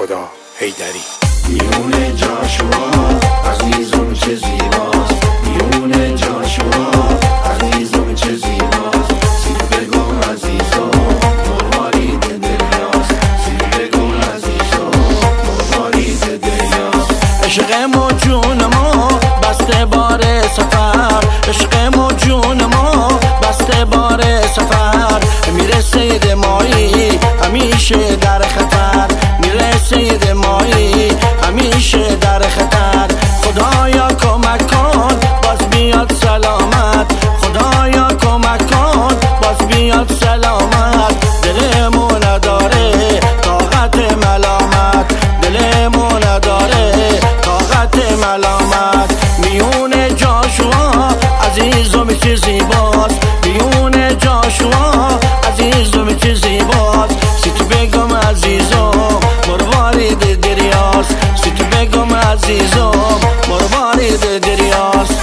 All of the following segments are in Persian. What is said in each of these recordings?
خدا حیدری. میونه جاشوا عزیزم چه زیباست، میونه جاشوا عزیزم چه زیباست. سید بگم عزیزم مروارید دریاست، سید بگم عزیزم مروارید دریاست. عشق ما جون ما بسته بار سفر، عشق ما جون ما بسته بار سفر. میره سید مایی همیشه در خطر، میره سید مایی همیشه در خطر. خدایا کمک کن باز بیاد سلامت، خدایا کمک کن باز بیاد سلامت. دلمون نداره طاقت ملامت، دلمون نداره طاقت ملامت. میونه جاشوا عزیزم چه زیباست، میونه جاشوا عزیزم چه زیباست. سیت بگم عزیزم مروارید دریاست، سیت بگم عزیزم مروارید دریاست.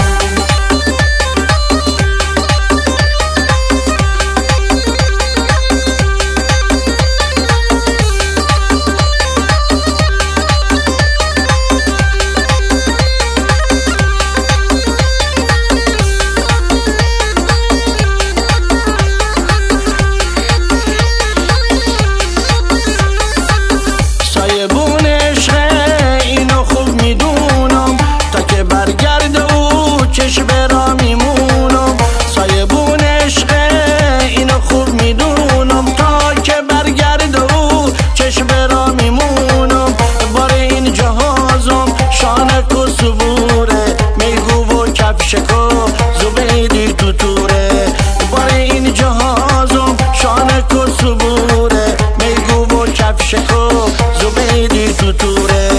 شکو زبیدی تو توره بار این جهازم شانک و صبوره. میگو و کف شکو زبیدی تو توره.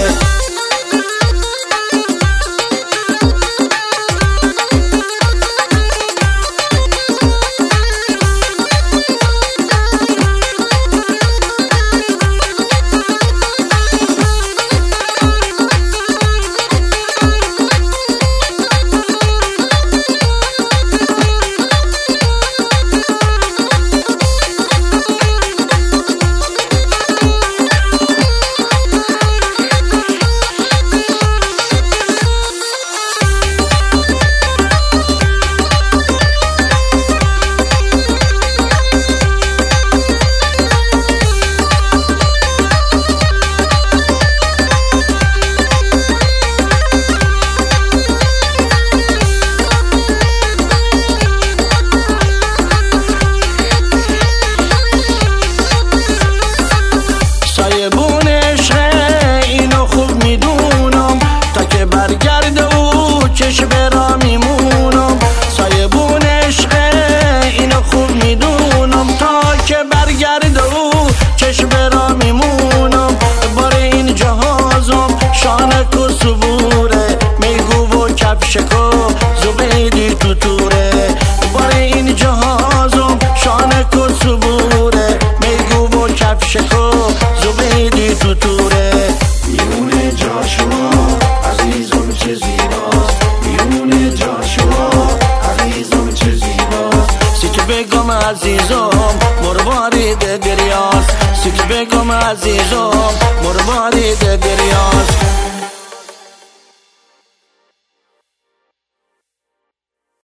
چش برا میمونم سایبون عشقه اینو خوب میدونم. تا که برگرده او چش برا میمونم. بار این جهازم شانک و صبوره. میگو و کف شکو زبیدی تو توره. بار این جهازم شانک و صبوره. میگو و کف شکو زبیدی تو توره. میونه جاشوا عزیزم چه زیباست، میونه جاشوا عزیزم چه زیباست. سیت بگم عزیزم مروارید دریاست، سیت بگم عزیزم مروارید دریاست.